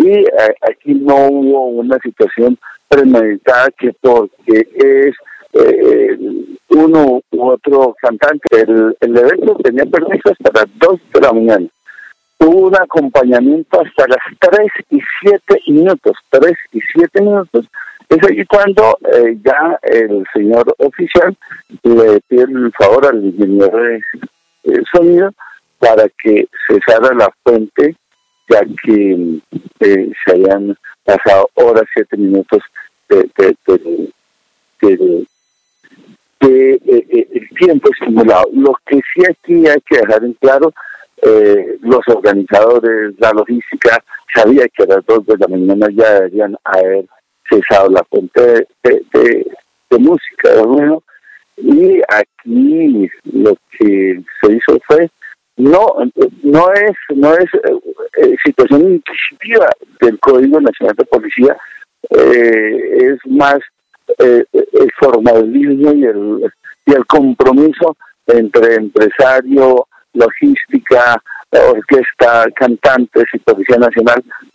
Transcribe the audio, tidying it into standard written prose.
y aquí no hubo una situación premeditada que porque es uno u otro cantante. El evento tenía permiso hasta las 2 de la mañana. Hubo un acompañamiento hasta las 3:07. 3:07. Es ahí cuando ya el señor oficial le pide el favor al ingeniero de sonido para que cesara la fuente, ya que se habían pasado horas, 7 minutos el tiempo estimulado. Lo que sí aquí hay que dejar en claro, los organizadores, la logística, sabía que a las 2 de la mañana ya deberían haber cesado la fuente de música, de ruido, y aquí lo que se hizo fue no es situación inquisitiva del Código Nacional de Policía, es más el formalismo y el compromiso entre empresario, logística, orquesta, cantantes y Policía Nacional